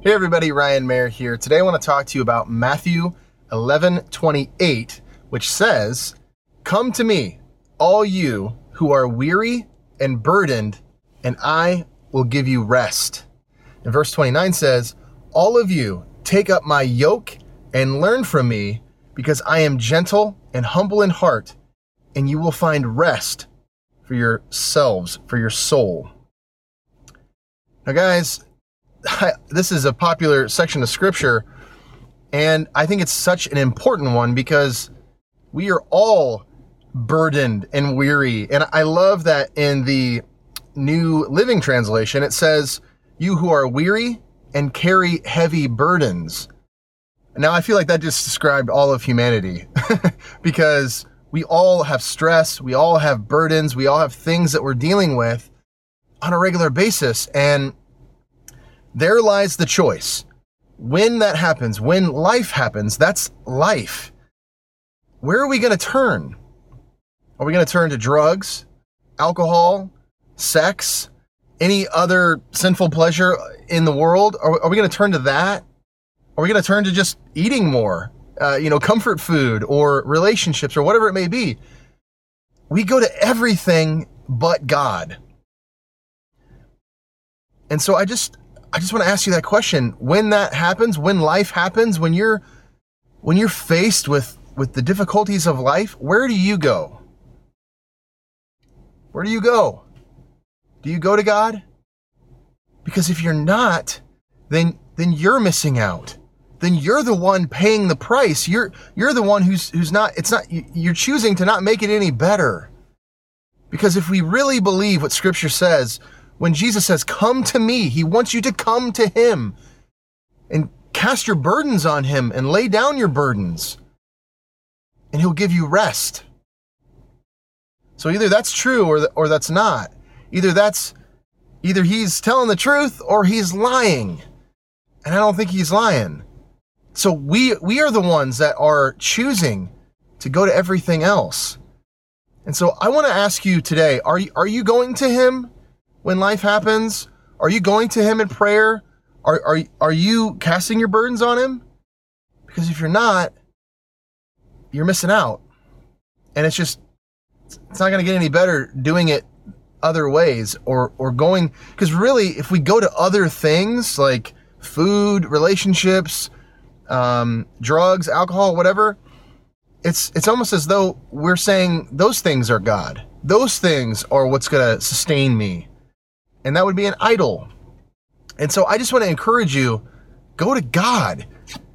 Hey everybody, Ryan Mayer here. Today I want to talk to you about Matthew 11:28, which says, "Come to me, all you who are weary and burdened, and I will give you rest." And verse 29 says, "All of you take up my yoke and learn from me, because I am gentle and humble in heart, and you will find rest for yourselves, for your soul." Now guys, this is a popular section of scripture, and I think it's such an important one because we are all burdened and weary. And I love that in the New Living Translation, it says, "You who are weary and carry heavy burdens." Now, I feel like that just described all of humanity because we all have stress, we all have burdens, we all have things that we're dealing with on a regular basis. And there lies the choice. When that happens, when life happens, that's life. Where are we going to turn? Are we going to turn to drugs, alcohol, sex, any other sinful pleasure in the world? Are we going to turn to that? Are we going to turn to just eating more, comfort food or relationships or whatever it may be? We go to everything but God. And so I just want to ask you that question. When that happens, when life happens, when you're faced with the difficulties of life, where do you go? Where do you go? Do you go to God? Because if you're not, then you're missing out. Then you're the one paying the price. You're the one who's not, you're choosing to not make it any better. Because if we really believe what Scripture says, when Jesus says, "Come to me," he wants you to come to him and cast your burdens on him and lay down your burdens, and he'll give you rest. So either that's true or that's not. Either he's telling the truth or he's lying. And I don't think he's lying. So we are the ones that are choosing to go to everything else. And so I want to ask you today, are you going to him when life happens? Are you going to him in prayer? Are you casting your burdens on him? Because if you're not, you're missing out. And it's not going to get any better doing it other ways or going, because really, if we go to other things like food, relationships, drugs, alcohol, whatever, it's almost as though we're saying those things are God. Those things are what's going to sustain me. And that would be an idol. And so I just want to encourage you, go to God.